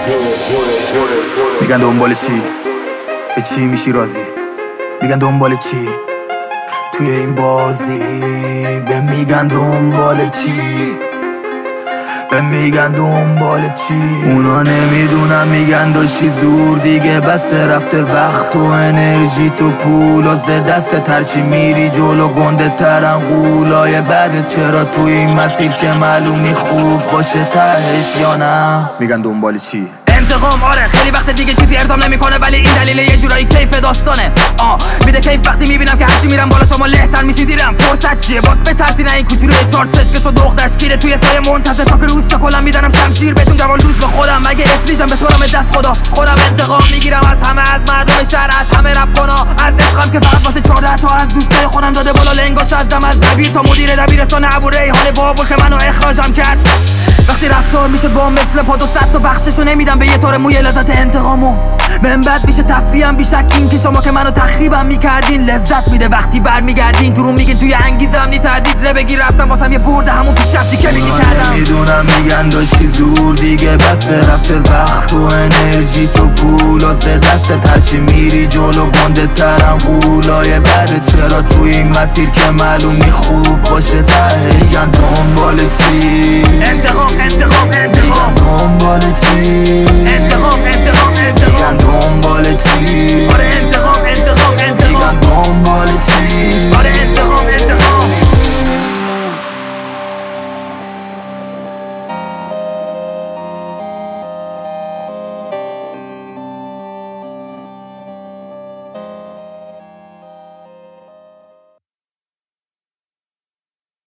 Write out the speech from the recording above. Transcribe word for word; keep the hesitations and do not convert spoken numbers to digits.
میگن دنبال چی؟ به چی میشی راضی؟ میگن دنبال چی؟ توی این بازی به میگن دنبال چی؟ به میگن دنبال چی؟ اونا نمیدونم میگن داشتی زور دیگه بسه رفته وقت و انرژی تو پولات ز دست ترچی میری جلو گنده ترن قولای بعد چرا توی این مسیر که معلومی خوب باشه تهش یا نه؟ میگن دنبال چی؟ انتقام آره خیلی وقت دیگه چیزی ارضام نمیکنه ولی این دلیل یه جورایی کیف داستانه آ میده کیف وقتی میبینم که هرچی میرم بالا شما لهتر میشین زیرم فرصت چیه باز بترسی نه این کوچولوی چهار چشکشو دوغ دشکیره توی سایه منتظر تا که روز شکلم میدنم شمشیر بهتون جوان روز به خودم مگه افلیجم به سرم دست خدا خودم انتقام میگیرم از همه از مردم شهر از همه رپ کنا از عشقم که فقط واسه چهارده تا از دوستای خودم داده بالا لنگاش ازدم از دبیر تا مدیر دبیرستان ابو ریحان بابل که منو اخراجم کرد وقتی رفتار میشه با مثل پاد و صد تا بخششو نمیدم به یه طور موی لذت انتقامو من بد میشه تفریحم بیشک این که شما که منو تخریبم میکردین لذت میده وقتی برمیگردین درون میگین توی انگیزم نی تردید بگی رفتم واسم یه برده همون پیشرفتی که میگی کردم نمیدونم میگن داشتی زور دیگه بسته رفته وقت و انرژی تو پولات ز دست ترچی میری جلو گنده ترم قولای بعد چرا توی این مسیر که معلومی خوب باشه تهش میگن دنبال چی؟ انتقام انتقام انتقام دنبال چی؟